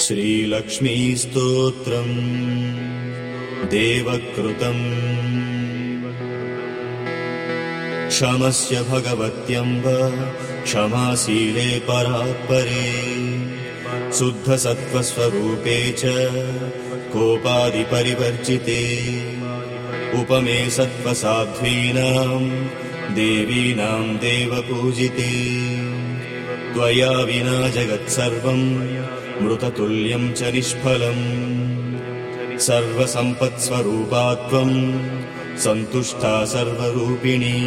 श्रीलक्ष्मीस्तोत्रम् देवकृतम् क्षमस्य भगवत्यम्ब क्षमाशीले परात्परे शुद्धसत्त्वस्वरूपे च कोपादिपरिवर्जिते उपमे सत्त्वसाध्वीनां देवीनां देवपूजिते त्वया विना जगत्सर्वं मृततुल्यं च निष्फलम् सर्वसम्पत्स्वरूपात्वं सन्तुष्टा सर्वरूपिणी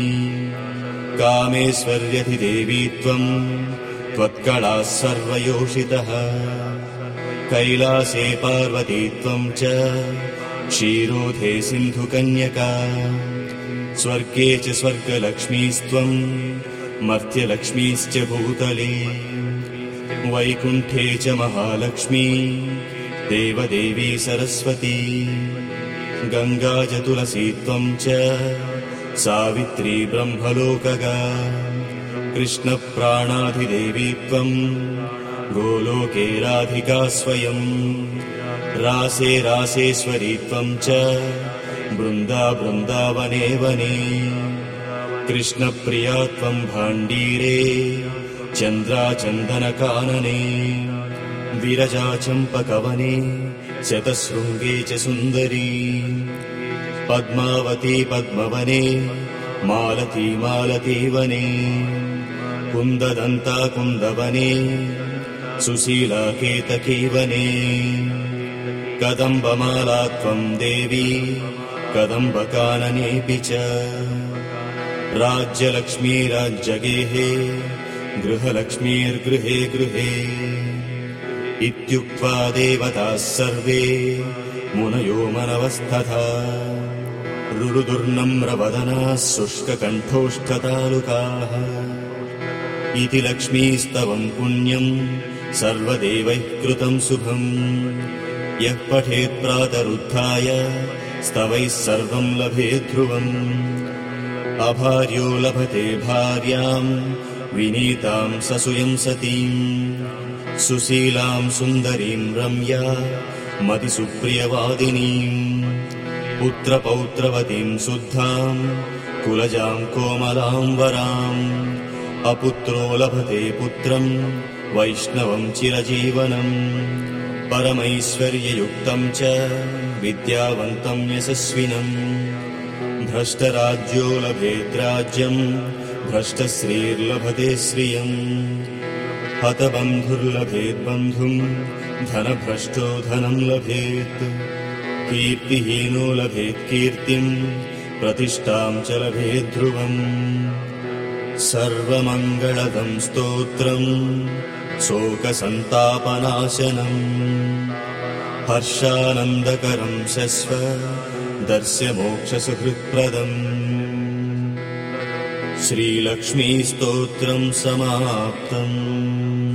कामेश्वर्यधिदेवीत्वं त्वत्कलाः सर्वयोषितः कैलासे पार्वतीत्वं च क्षीरोधे सिन्धुकन्यका स्वर्गे च स्वर्गलक्ष्मीस्त्वं मर्त्यलक्ष्मीश्च भूतले वैकुण्ठे च महालक्ष्मी देवदेवी सरस्वती गंगा च तुलसीत्वं च सावित्री ब्रह्मलोकगा कृष्णप्राणाधिदेवीत्वं गोलोके राधिका स्वयं रासे रासेश्वरीत्वं च बृन्दा बृन्दावने वने कृष्णप्रियात्वं भाण्डीरे चन्द्राचन्दनकानने विरजा चम्पकवने शतशृङ्गे च सुन्दरी पद्मावती पद्मवने मालती मालतीवने कुन्ददन्ता कुन्दवने सुशीला केतकीवने कदम्बमाला त्वं देवी कदम्बकाननेऽपि च राज्यलक्ष्मी राज्यगेहे गृहलक्ष्मीर्गृहे गृहे इत्युक्त्वा देवताः सर्वे मुनयो मनवस्तथा रुरुदुर्नम्रवदनाः शुष्ककण्ठोष्ठतालुकाः इति लक्ष्मीस्तवं पुण्यं सर्वदेवैः कृतं शुभम् यः पठेत् प्रातरुत्थाय स्तवैः सर्वं लभेत् ध्रुवम् अभार्यो लभते भार्यां विनीतां ससूयं सतीम् सुशीलां सुन्दरीं रम्या मतिसुप्रियवादिनीम् पुत्रपौत्रवतीं शुद्धां कुलजां कोमलां वराम् अपुत्रो लभते पुत्रं वैष्णवं चिरजीवनम् परमैश्वर्ययुक्तं च विद्यावन्तं यशस्विनम् भ्रष्टराज्यो लभेत् राज्यं भ्रष्टश्रीर्लभते श्रियम् हतबन्धुर्लभेत् बन्धुं धनभ्रष्टो धनं लभेत् कीर्तिहीनो लभेत् कीर्तिं प्रतिष्ठां च लभेत् ध्रुवम् सर्वमङ्गलदं स्तोत्रं शोकसन्तापनाशनम् हर्षानन्दकरं शश्व दर्श्यमोक्षसुहृत्प्रदम् श्रीलक्ष्मीस्तोत्रं समाप्तम्।